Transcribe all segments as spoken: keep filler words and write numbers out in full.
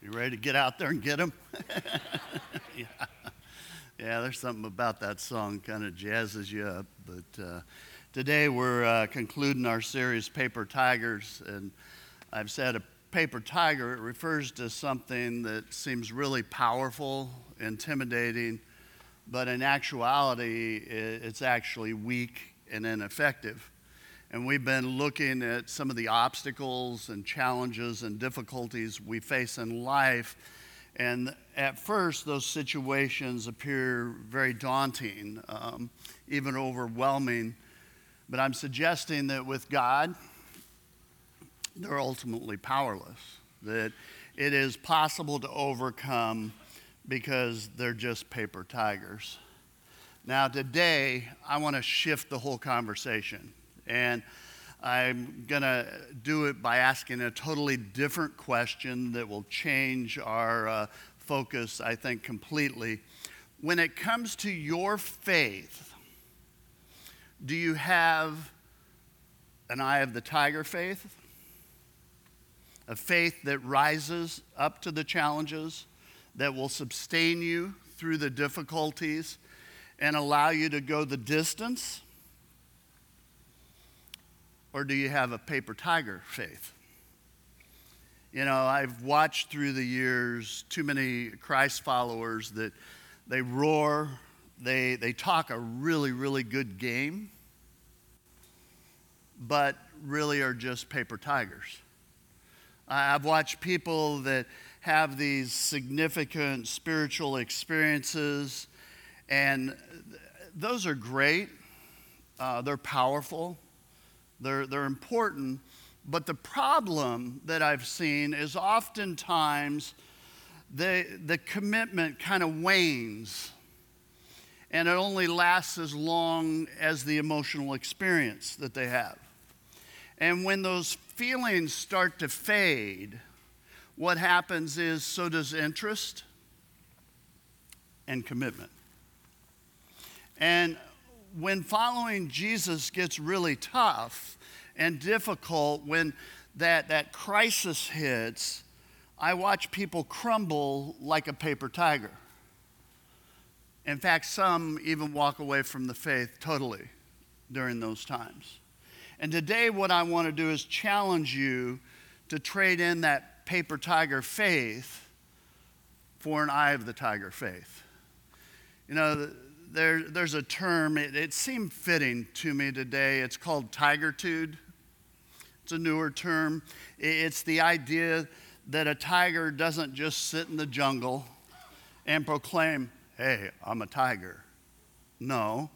You ready to get out there and get them? yeah. yeah, there's something about that song kind of jazzes you up. But uh, today we're uh, concluding our series, Paper Tigers. And I've said a paper tiger, it refers to something that seems really powerful, intimidating, but in actuality, it's actually weak and ineffective. And we've been looking at some of the obstacles and challenges and difficulties we face in life. And at first, those situations appear very daunting, um, even overwhelming. But I'm suggesting that with God, they're ultimately powerless, that it is possible to overcome because they're just paper tigers. Now, today, I want to shift the whole conversation. And I'm going to do it by asking a totally different question that will change our uh, focus, I think, completely. When it comes to your faith, do you have an eye of the tiger faith? A faith that rises up to the challenges, that will sustain you through the difficulties and allow you to go the distance? Or do you have a paper tiger faith? You know, I've watched through the years too many Christ followers that they roar, they, they talk a really, really good game, but really are just paper tigers. I've watched people that have these significant spiritual experiences, and those are great. Uh, they're powerful. They're, they're important, but the problem that I've seen is oftentimes the, the commitment kind of wanes, and it only lasts as long as the emotional experience that they have. And when those feelings start to fade, what happens is so does interest and commitment. And when following Jesus gets really tough and difficult, when that, that crisis hits, I watch people crumble like a paper tiger. In fact, some even walk away from the faith totally during those times. And today what I want to do is challenge you to trade in that paper tiger faith for an eye of the tiger faith. You know, There, there's a term, it, it seemed fitting to me today. It's called tigertude. It's a newer term. It, it's the idea that a tiger doesn't just sit in the jungle and proclaim, hey, I'm a tiger. No.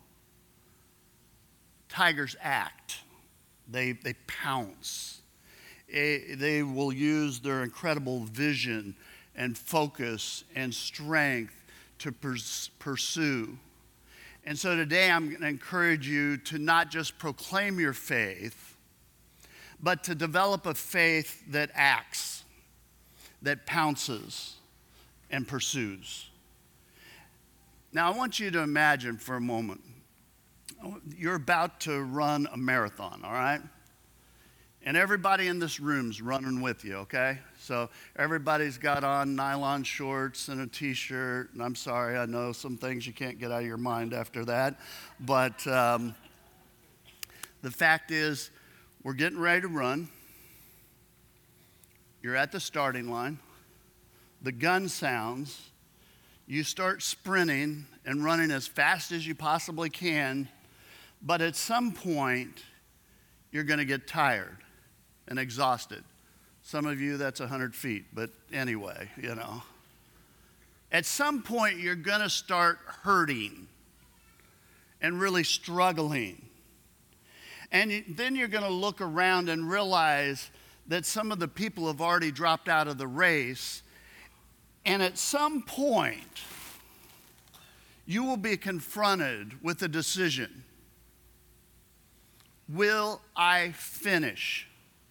Tigers act. They, they pounce. It, they will use their incredible vision and focus and strength to pers- pursue. And so today I'm going to encourage you to not just proclaim your faith, but to develop a faith that acts, that pounces, and pursues. Now I want you to imagine for a moment, you're about to run a marathon, all right? And everybody in this room's running with you, okay? So everybody's got on nylon shorts and a t-shirt. And I'm sorry, I know some things you can't get out of your mind after that. But um, the fact is, we're getting ready to run. You're at the starting line. The gun sounds. You start sprinting and running as fast as you possibly can. But at some point, you're going to get tired and exhausted. Some of you, that's one hundred feet, but anyway, you know. At some point, you're going to start hurting and really struggling. And then you're going to look around and realize that some of the people have already dropped out of the race. And at some point, you will be confronted with a decision. Will I finish?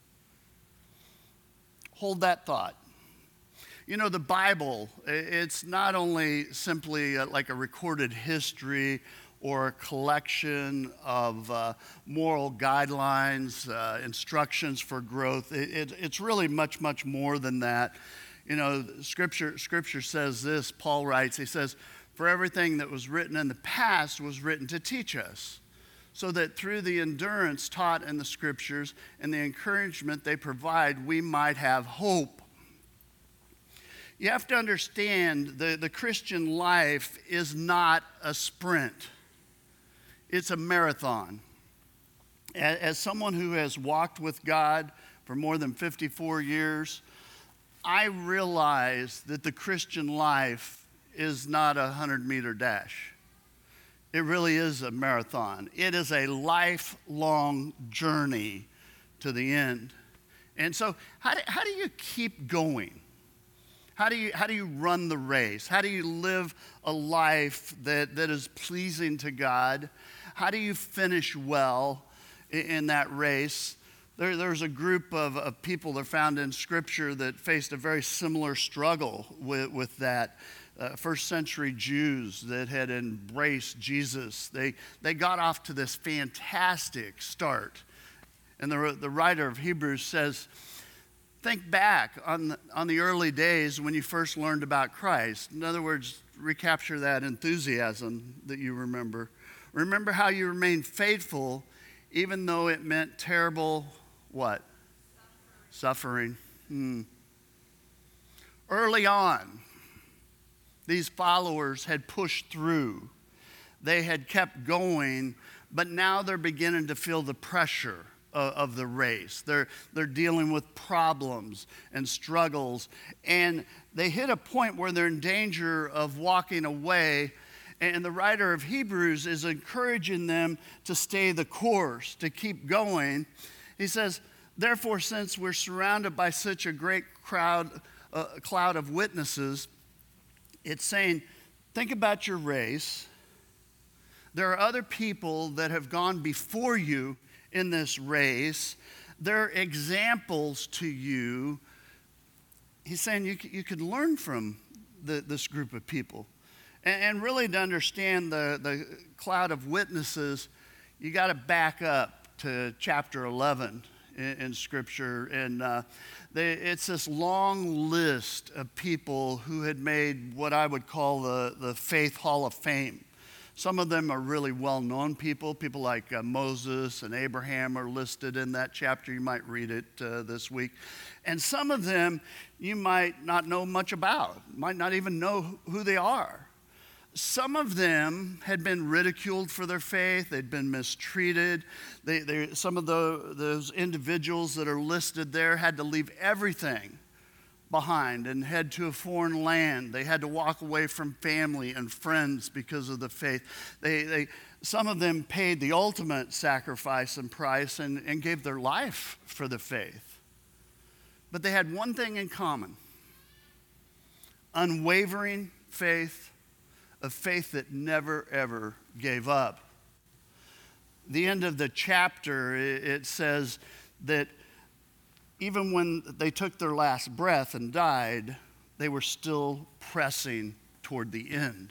Hold that thought. You know, the Bible, it's not only simply like a recorded history or a collection of uh, moral guidelines, uh, instructions for growth. It, it, it's really much, much more than that. You know, scripture, scripture says this, Paul writes, he says, for everything that was written in the past was written to teach us, so that through the endurance taught in the scriptures and the encouragement they provide, we might have hope. You have to understand the, the Christian life is not a sprint. It's a marathon. As, as someone who has walked with God for more than fifty-four years, I realize that the Christian life is not a hundred-meter dash. It really is a marathon. It is a lifelong journey to the end. And so how do, how do you keep going? How do you, how do you run the race? How do you live a life that, that is pleasing to God? How do you finish well in, in that race? There, there's a group of, of people that are found in Scripture that faced a very similar struggle with, with that. Uh, first century Jews that had embraced Jesus. They, they got off to this fantastic start. And the, the writer of Hebrews says, think back on the, on the early days when you first learned about Christ. In other words, recapture that enthusiasm that you remember. Remember how you remained faithful even though it meant terrible, what? Suffering. Hmm. Early on, these followers had pushed through. They had kept going, but now they're beginning to feel the pressure of, of the race. They're, they're dealing with problems and struggles, and they hit a point where they're in danger of walking away, and the writer of Hebrews is encouraging them to stay the course, to keep going. He says, therefore, since we're surrounded by such a great crowd, uh, cloud of witnesses, it's saying, think about your race. There are other people that have gone before you in this race. They're examples to you. He's saying you, you could learn from the, this group of people. And, and really to understand the, the cloud of witnesses, you got to back up to chapter eleven in, in Scripture. And uh, they, it's this long list of people who had made what I would call the, the Faith Hall of Fame. Some of them are really well-known people. People like uh, Moses and Abraham are listed in that chapter. You might read it uh, this week. And some of them you might not know much about, might not even know who they are. Some of them had been ridiculed for their faith. They'd been mistreated. They, they, some of the, those individuals that are listed there had to leave everything behind and head to a foreign land. They had to walk away from family and friends because of the faith. They, they, some of them paid the ultimate sacrifice and price and, and gave their life for the faith. But they had one thing in common: unwavering faith, a faith that never, ever gave up. The end of the chapter, it says that even when they took their last breath and died, they were still pressing toward the end.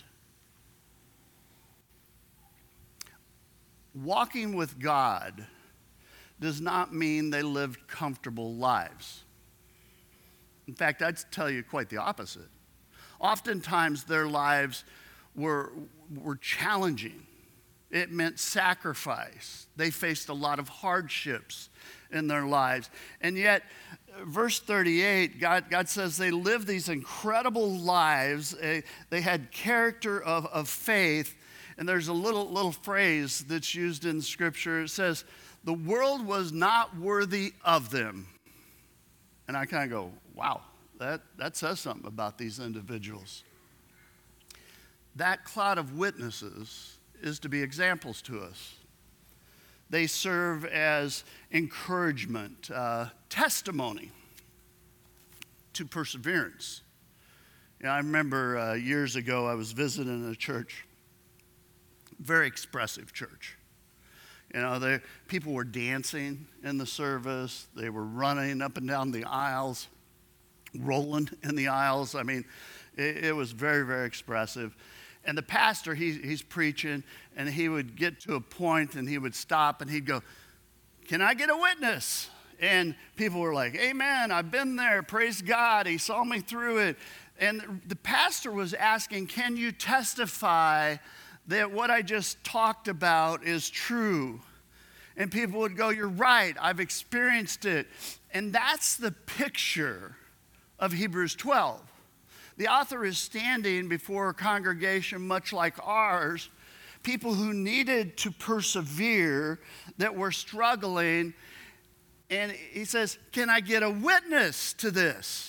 Walking with God does not mean they lived comfortable lives. In fact, I'd tell you quite the opposite. Oftentimes, their lives were, were challenging. It meant sacrifice. They faced a lot of hardships in their lives. And yet, verse thirty-eight, God, God says they lived these incredible lives. Uh, they had character of, of faith. And there's a little, little phrase that's used in Scripture. It says, the world was not worthy of them. And I kind of go, wow, that, that says something about these individuals. That cloud of witnesses is to be examples to us. They serve as encouragement, uh, testimony to perseverance. You know, I remember uh, years ago I was visiting a church, very expressive church. You know, they, people were dancing in the service. They were running up and down the aisles, rolling in the aisles. I mean, it, it was very, very expressive. And the pastor, he, he's preaching, and he would get to a point, and he would stop, and he'd go, can I get a witness? And people were like, amen, I've been there, praise God, he saw me through it. And the pastor was asking, can you testify that what I just talked about is true? And people would go, you're right, I've experienced it. And that's the picture of Hebrews twelve. The author is standing before a congregation much like ours, people who needed to persevere, that were struggling. And he says, can I get a witness to this?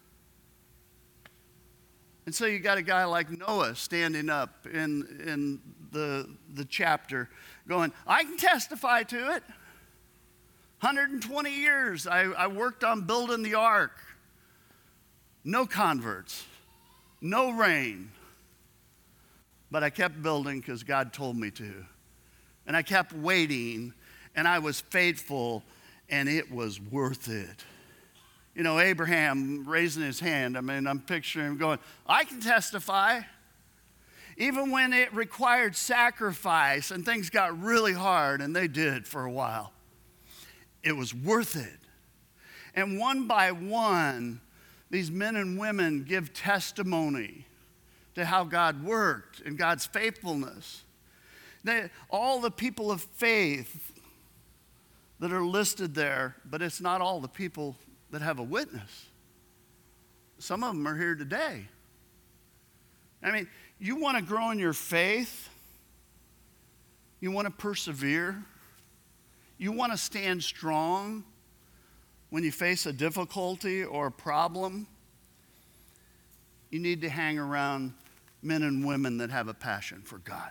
And so you got a guy like Noah standing up in, in the, the chapter going, I can testify to it. one hundred twenty years I, I worked on building the ark. No converts, no rain. But I kept building because God told me to. And I kept waiting, and I was faithful, and it was worth it. You know, Abraham raising his hand, I mean, I'm picturing him going, I can testify. Even when it required sacrifice and things got really hard, and they did for a while, it was worth it. And one by one, these men and women give testimony to how God worked and God's faithfulness. They, all the people of faith that are listed there, but it's not all the people that have a witness. Some of them are here today. I mean, you want to grow in your faith, you want to persevere, you want to stand strong when you face a difficulty or a problem, you need to hang around men and women that have a passion for God.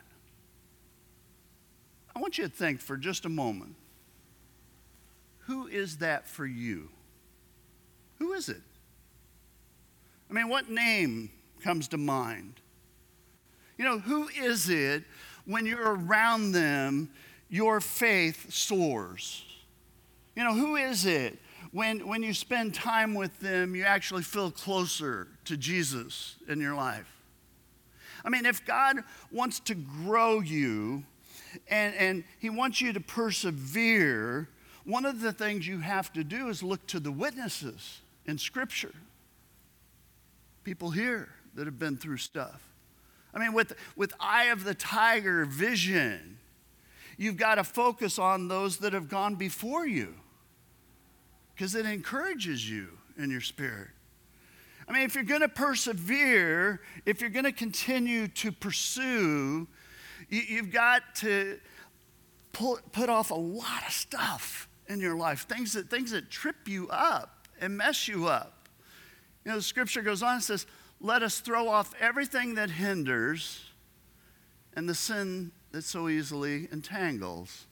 I want you to think for just a moment, who is that for you? Who is it? I mean, what name comes to mind? You know, who is it when you're around them, your faith soars? You know, who is it when, when you spend time with them, you actually feel closer to Jesus in your life? I mean, if God wants to grow you and, and he wants you to persevere, one of the things you have to do is look to the witnesses in Scripture. People here that have been through stuff. I mean, with, with eye of the tiger vision, you've got to focus on those that have gone before you because it encourages you in your spirit. I mean, if you're going to persevere, if you're going to continue to pursue, you, you've got to pull, put off a lot of stuff in your life, things that, things that trip you up and mess you up. You know, the scripture goes on and says, let us throw off everything that hinders and the sin that so easily entangles.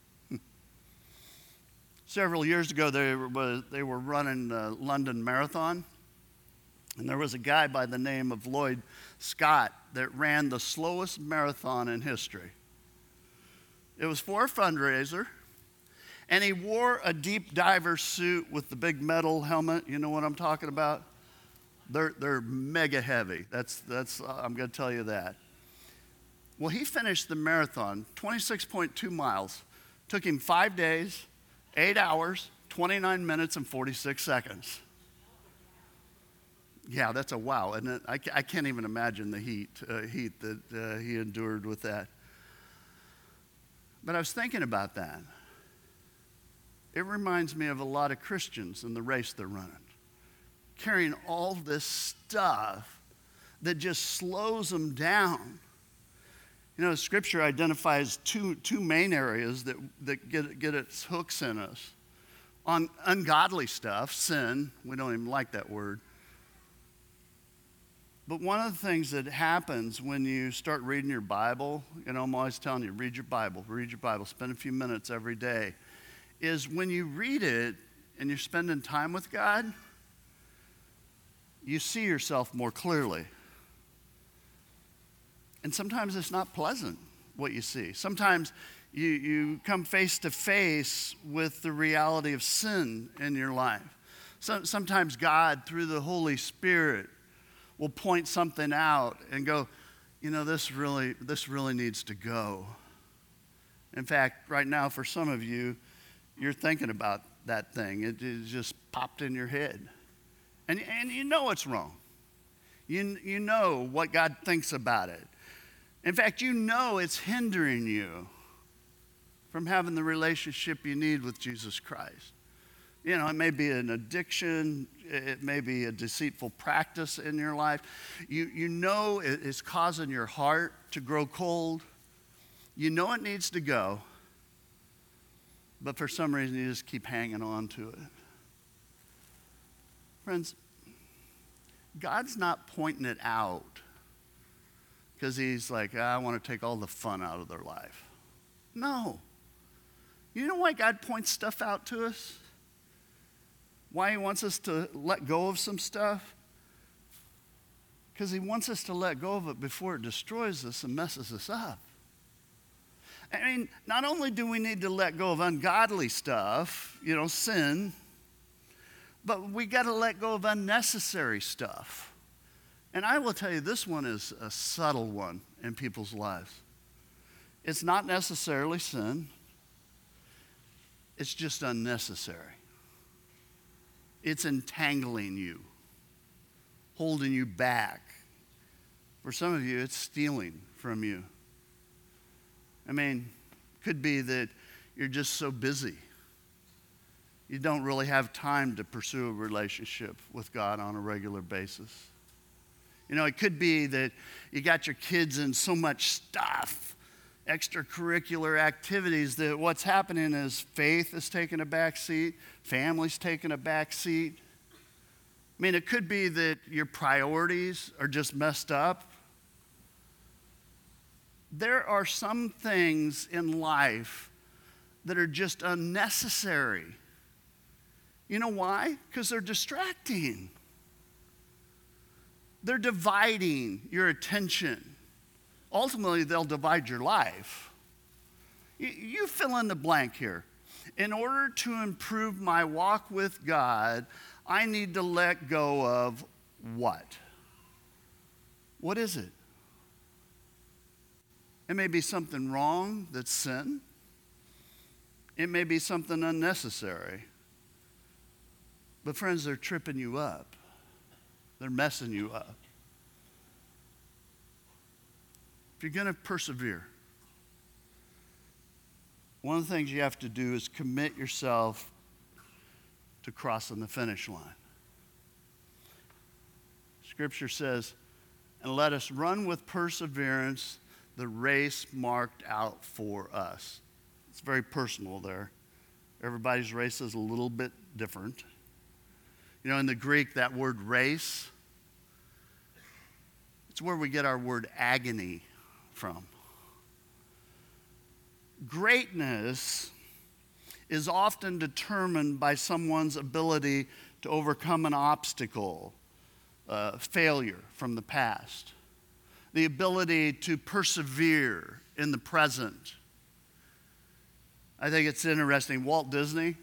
Several years ago, they were, they were running the London Marathon, and there was a guy by the name of Lloyd Scott that ran the slowest marathon in history. It was for a fundraiser, and he wore a deep diver suit with the big metal helmet. You know what I'm talking about? They're, they're mega heavy. That's, that's, uh, I'm going to tell you that. Well, he finished the marathon, twenty-six point two miles. Took him five days, eight hours, twenty-nine minutes, and forty-six seconds. Yeah, that's a wow. And I, I can't even imagine the heat, uh, heat that uh, he endured with that. But I was thinking about that. It reminds me of a lot of Christians in the race they're running, carrying all this stuff that just slows them down. You know, Scripture identifies two, two main areas that, that get, get its hooks in us. On ungodly stuff, sin, we don't even like that word. But one of the things that happens when you start reading your Bible, you know, I'm always telling you, read your Bible, read your Bible, spend a few minutes every day, is when you read it and you're spending time with God, you see yourself more clearly. And sometimes it's not pleasant what you see. Sometimes you, you come face to face with the reality of sin in your life. So, sometimes God, through the Holy Spirit, will point something out and go, you know, this really, this really needs to go. In fact, right now, for some of you, you're thinking about that thing. It, it just popped in your head. And, and you know it's wrong. You, you know what God thinks about it. In fact, you know it's hindering you from having the relationship you need with Jesus Christ. You know, it may be an addiction. It may be a deceitful practice in your life. You, you know it's causing your heart to grow cold. You know it needs to go. But for some reason, you just keep hanging on to it. Friends, God's not pointing it out because he's like, I want to take all the fun out of their life. No. You know why God points stuff out to us? Why he wants us to let go of some stuff? Because he wants us to let go of it before it destroys us and messes us up. I mean, not only do we need to let go of ungodly stuff, you know, sin, but we got to let go of unnecessary stuff. And I will tell you, this one is a subtle one in people's lives. It's not necessarily sin. It's just unnecessary. It's entangling you, holding you back. For some of you, it's stealing from you. I mean, could be that you're just so busy. You don't really have time to pursue a relationship with God on a regular basis. You know, it could be that you got your kids in so much stuff, extracurricular activities, that what's happening is faith is taking a back seat, family's taking a back seat. I mean, it could be that your priorities are just messed up. There are some things in life that are just unnecessary. You know why? Because they're distracting. They're dividing your attention. Ultimately, they'll divide your life. You, you fill in the blank here. In order to improve my walk with God, I need to let go of what? What is it? It may be something wrong that's sin. It may be something unnecessary. But friends, they're tripping you up. They're messing you up. If you're going to persevere, one of the things you have to do is commit yourself to crossing the finish line. Scripture says, and let us run with perseverance the race marked out for us. It's very personal there. Everybody's race is a little bit different. You know, in the Greek, that word race, it's where we get our word agony from. Greatness is often determined by someone's ability to overcome an obstacle, uh, failure from the past, the ability to persevere in the present. I think it's interesting. Walt Disney,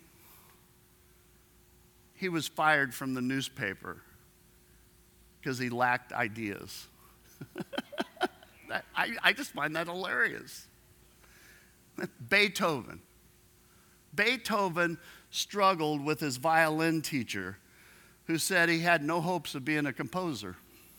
he was fired from the newspaper because he lacked ideas. that, I, I just find that hilarious. Beethoven. Beethoven struggled with his violin teacher who said he had no hopes of being a composer.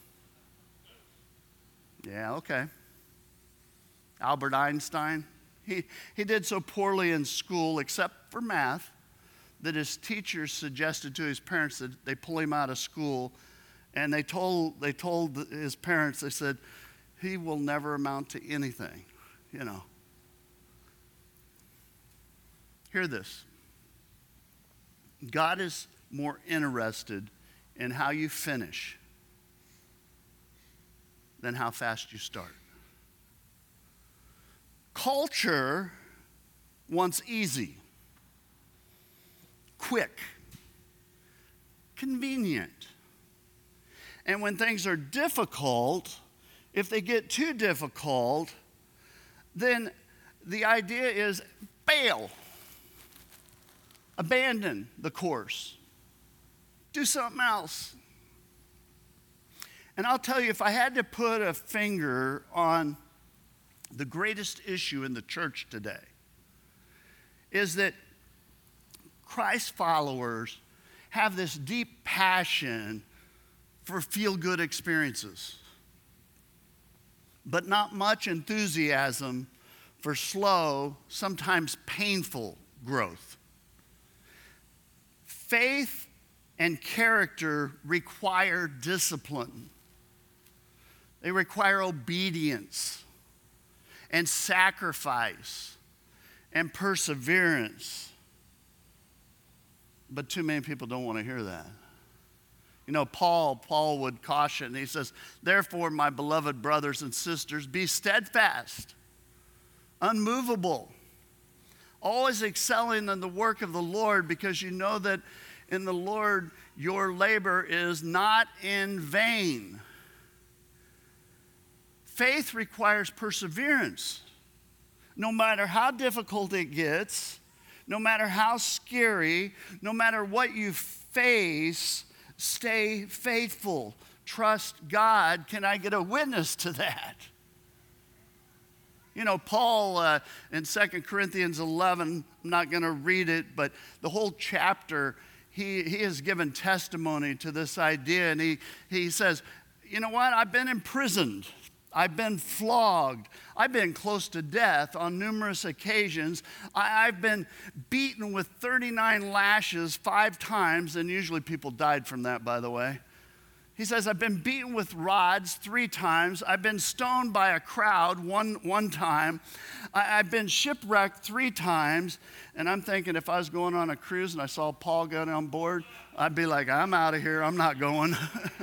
Yeah, okay. Albert Einstein, he, he did so poorly in school, except for math, that his teachers suggested to his parents that they pull him out of school. And they told, they told his parents, they said, he will never amount to anything, you know. Hear this. God is more interested in how you finish than how fast you start. Culture wants easy, quick, convenient. And when things are difficult, if they get too difficult, then the idea is bail. Abandon the course. Do something else. And I'll tell you, if I had to put a finger on the greatest issue in the church today, is that Christ followers have this deep passion for feel-good experiences, but not much enthusiasm for slow, sometimes painful growth. Faith and character require discipline. They require obedience and sacrifice and perseverance. But too many people don't want to hear that. You know, Paul, Paul would caution. He says, therefore, my beloved brothers and sisters, be steadfast, unmovable, always excelling in the work of the Lord, because you know that in the Lord your labor is not in vain. Faith requires perseverance. No matter how difficult it gets, no matter how scary, no matter what you face, stay faithful. Trust God. Can I get a witness to that? You know, Paul uh, in Second Corinthians eleven, I'm not going to read it, but the whole chapter, he, he has given testimony to this idea. And he, he says, you know what? I've been imprisoned. I've been flogged. I've been close to death on numerous occasions. I, I've been beaten with thirty-nine lashes five times, and usually people died from that, by the way. He says, I've been beaten with rods three times. I've been stoned by a crowd one, one time. I, I've been shipwrecked three times. And I'm thinking if I was going on a cruise and I saw Paul get on board, I'd be like, I'm out of here. I'm not going.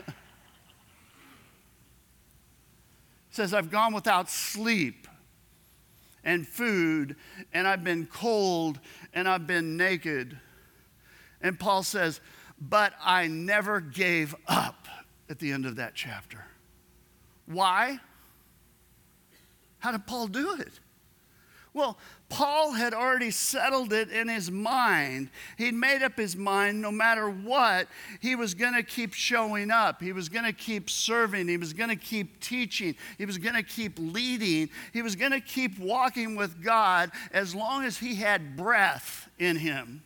Says, I've gone without sleep and food, and I've been cold, and I've been naked. And Paul says, but I never gave up at the end of that chapter. Why? How did Paul do it? Well, Paul had already settled it in his mind. He'd made up his mind no matter what, he was going to keep showing up. He was going to keep serving. He was going to keep teaching. He was going to keep leading. He was going to keep walking with God as long as he had breath in him.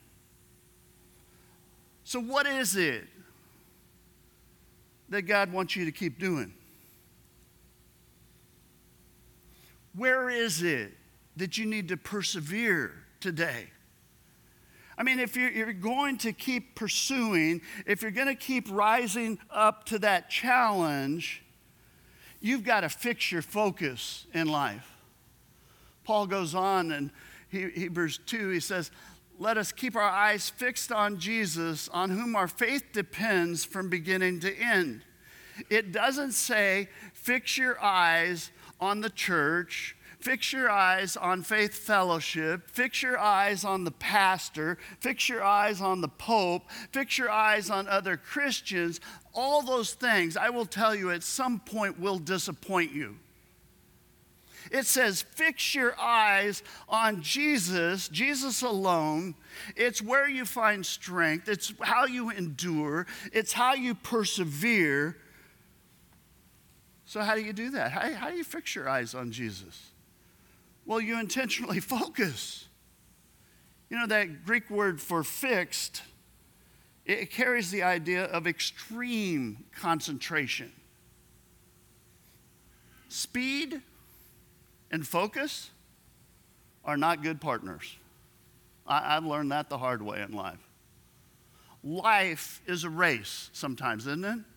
So what is it that God wants you to keep doing? Where is it that you need to persevere today? I mean, if you're, you're going to keep pursuing, if you're going to keep rising up to that challenge, you've got to fix your focus in life. Paul goes on in Hebrews two, he says, let us keep our eyes fixed on Jesus, on whom our faith depends from beginning to end. It doesn't say, fix your eyes on the church, fix your eyes on Faith Fellowship, fix your eyes on the pastor, fix your eyes on the Pope, fix your eyes on other Christians. All those things, I will tell you, at some point will disappoint you. It says, fix your eyes on Jesus, Jesus alone. It's where you find strength. It's how you endure. It's how you persevere. So how do you do that? How, how do you fix your eyes on Jesus? Well, you intentionally focus. You know, that Greek word for fixed, it carries the idea of extreme concentration. Speed and focus are not good partners. I, I've learned that the hard way in life. Life is a race sometimes, isn't it?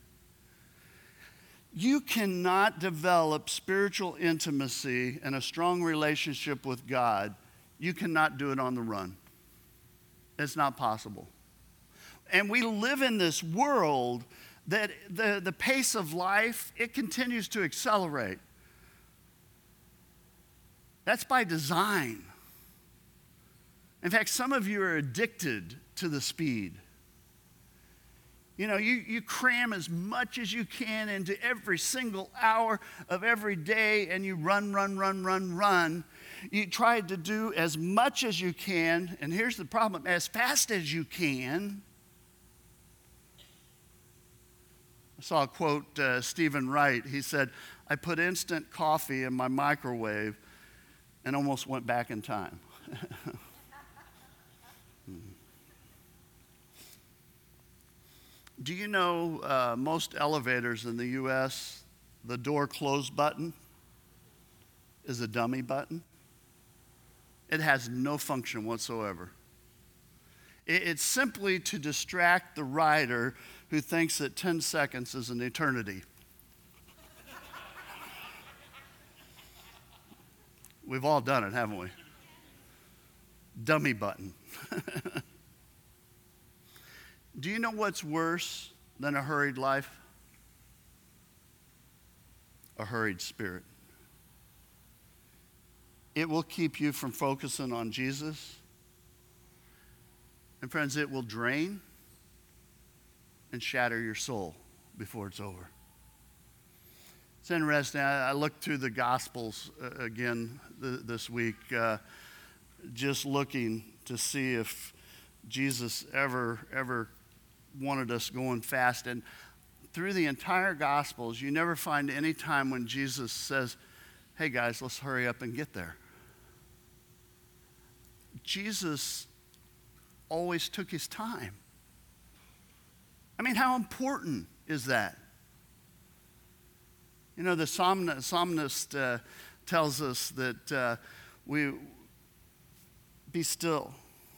You cannot develop spiritual intimacy and a strong relationship with God. You cannot do it on the run. It's not possible. And we live in this world that the, the pace of life, it continues to accelerate. That's by design. In fact, some of you are addicted to the speed. You know, you, you cram as much as you can into every single hour of every day, and you run, run, run, run, run. You try to do as much as you can, and here's the problem, as fast as you can. I saw a quote, uh, Stephen Wright. He said, I put instant coffee in my microwave and almost went back in time. Do you know uh, most elevators in the U S, the door close button is a dummy button? It has no function whatsoever. It, it's simply to distract the rider who thinks that ten seconds is an eternity. We've all done it, haven't we? Dummy button. Do you know what's worse than a hurried life? A hurried spirit. It will keep you from focusing on Jesus. And friends, it will drain and shatter your soul before it's over. It's interesting. I, I looked through the Gospels uh, again th- this week, uh, just looking to see if Jesus ever, ever wanted us going fast. And through the entire Gospels, you never find any time when Jesus says, hey guys, let's hurry up and get there. Jesus always took his time. I mean, how important is that? You know, the psalmist, psalmist uh, tells us that uh, we be still.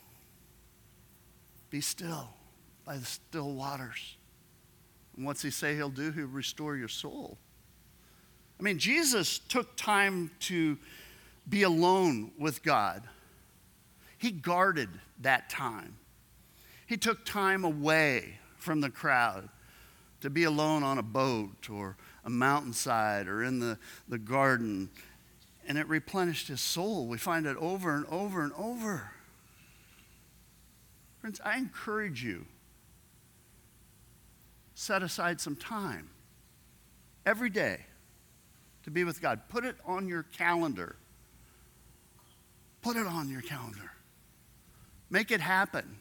Be still by the still waters. And what's he say he'll do? He'll restore your soul. I mean, Jesus took time to be alone with God. He guarded that time. He took time away from the crowd to be alone on a boat or a mountainside or in the, the garden. And it replenished his soul. We find it over and over and over. Friends, I encourage you, set aside some time every day to be with God. Put it on your calendar. Put it on your calendar. Make it happen.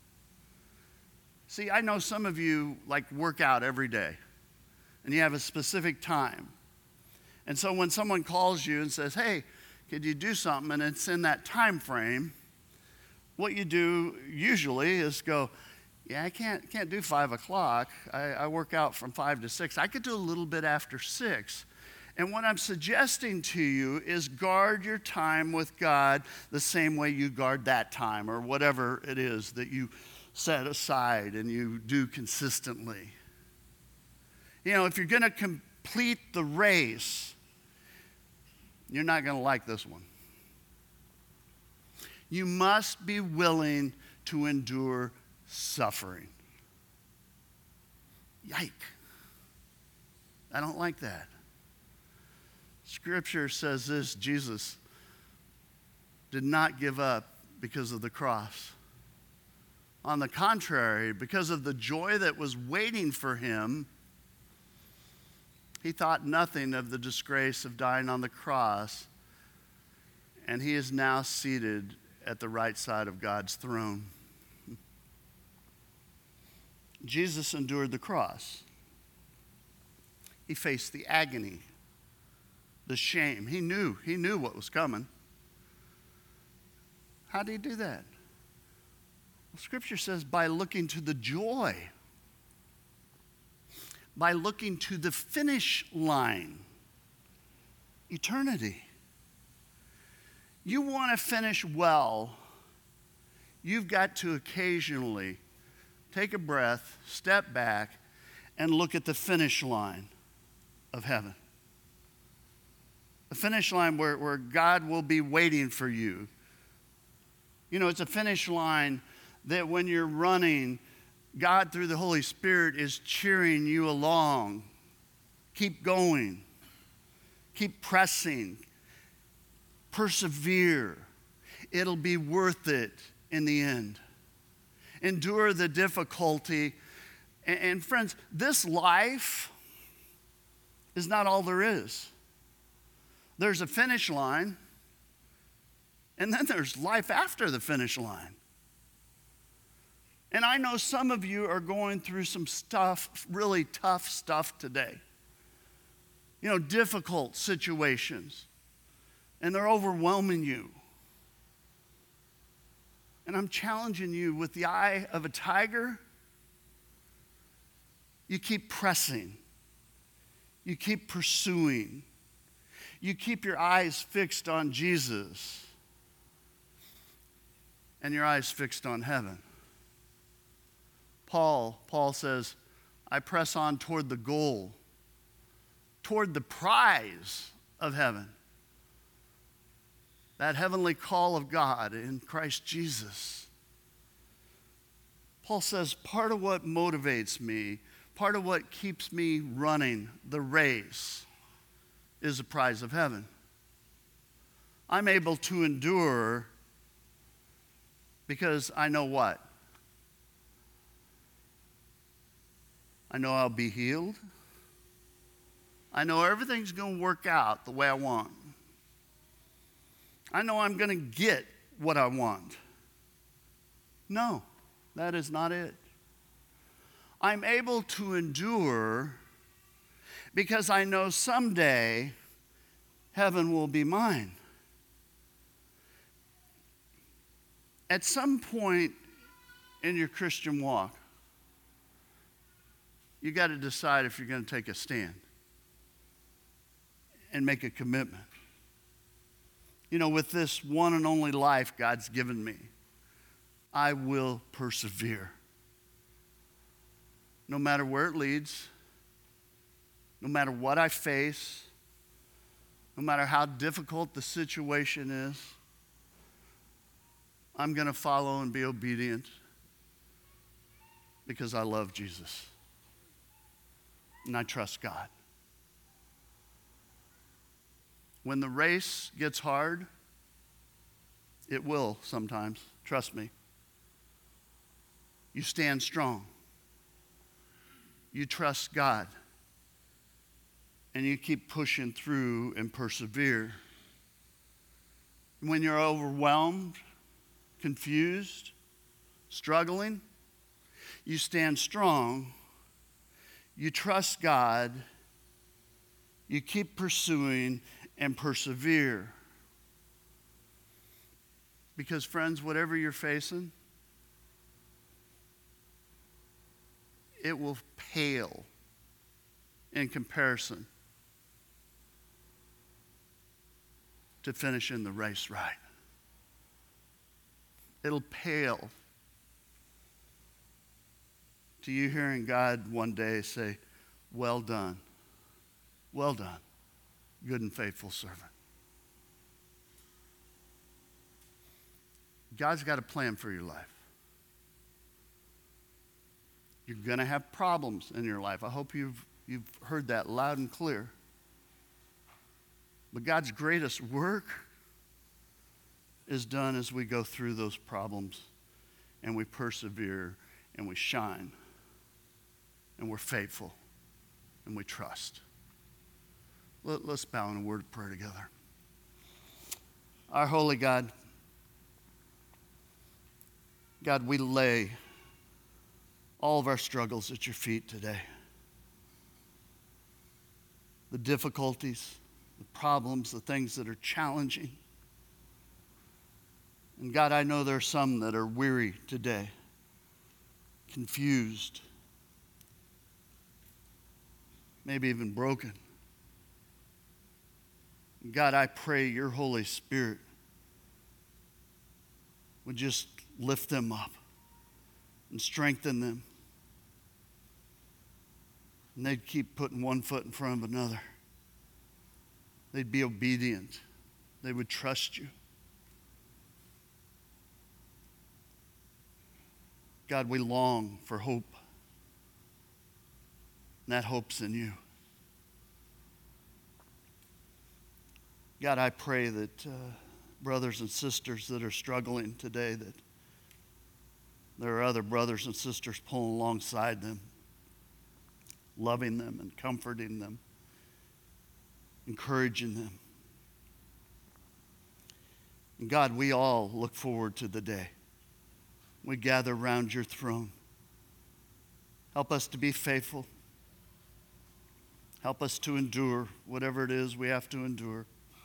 See, I know some of you like work out every day, and you have a specific time. And so when someone calls you and says, hey, could you do something, and it's in that time frame, what you do usually is go, yeah, I can't, can't do five o'clock. I, I work out from five to six. I could do a little bit after six. And what I'm suggesting to you is guard your time with God the same way you guard that time or whatever it is that you set aside and you do consistently. You know, if you're going to complete the race, you're not going to like this one. You must be willing to endure suffering. Yike. I don't like that. Scripture says this: Jesus did not give up because of the cross. On the contrary, because of the joy that was waiting for him, he thought nothing of the disgrace of dying on the cross, and he is now seated at the right side of God's throne. Jesus endured the cross. He faced the agony, the shame. He knew, he knew what was coming. How did he do that? Well, Scripture says by looking to the joy, by looking to the finish line, eternity. You want to finish well, you've got to occasionally take a breath, step back, and look at the finish line of heaven. The finish line where, where God will be waiting for you. You know, it's a finish line that when you're running, God through the Holy Spirit is cheering you along. Keep going. Keep pressing. Persevere. It'll be worth it in the end. Endure the difficulty. And, and friends, this life is not all there is. There's a finish line, and then there's life after the finish line. And I know some of you are going through some stuff, really tough stuff today. You know, difficult situations. And they're overwhelming you. And I'm challenging you with the eye of a tiger You keep pressing. You keep pursuing. You keep your eyes fixed on Jesus and your eyes fixed on heaven. Paul, Paul says, I press on toward the goal, toward the prize of heaven. That heavenly call of God in Christ Jesus. Paul says, part of what motivates me, part of what keeps me running the race is the prize of heaven. I'm able to endure because I know what? I know I'll be healed. I know everything's going to work out the way I want. I know I'm going to get what I want. No, that is not it. I'm able to endure because I know someday heaven will be mine. At some point in your Christian walk, you got to decide if you're going to take a stand and make a commitment. You know, with this one and only life God's given me, I will persevere. No matter where it leads, no matter what I face, no matter how difficult the situation is, I'm going to follow and be obedient because I love Jesus and I trust God. When the race gets hard, it will sometimes, trust me. You stand strong. You trust God. And you keep pushing through and persevere. When you're overwhelmed, confused, struggling, you stand strong. You trust God. You keep pursuing and persevere. Because, friends, whatever you're facing, it will pale in comparison to finishing the race right. It'll pale to you hearing God one day say, well done, well done, good and faithful servant. God's got a plan for your life. You're going to have problems in your life. I hope you've, you've heard that loud and clear. But God's greatest work is done as we go through those problems and we persevere and we shine and we're faithful and we trust. Let, let's bow in a word of prayer together. Our holy God, God, we lay all of our struggles at your feet today. The difficulties, the problems, the things that are challenging. And God, I know there are some that are weary today, confused, maybe even broken. God, I pray your Holy Spirit would just lift them up and strengthen them. And they'd keep putting one foot in front of another. They'd be obedient. They would trust you. God, we long for hope. And that hope's in you. God, I pray that uh, brothers and sisters that are struggling today, that there are other brothers and sisters pulling alongside them, loving them and comforting them, encouraging them. And God, we all look forward to the day we gather around your throne. Help us to be faithful. Help us to endure whatever it is we have to endure.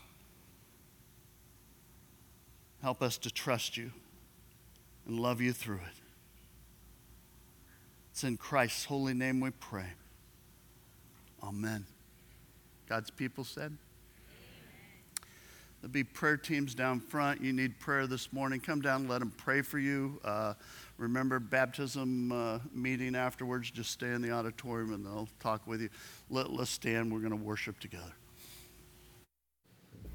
Help us to trust you and love you through it. It's in Christ's holy name we pray. Amen. God's people said. There'll be prayer teams down front. You need prayer this morning. Come down and let them pray for you. Uh, remember, baptism uh, meeting afterwards. Just stay in the auditorium and they'll talk with you. Let, let's stand. We're going to worship together.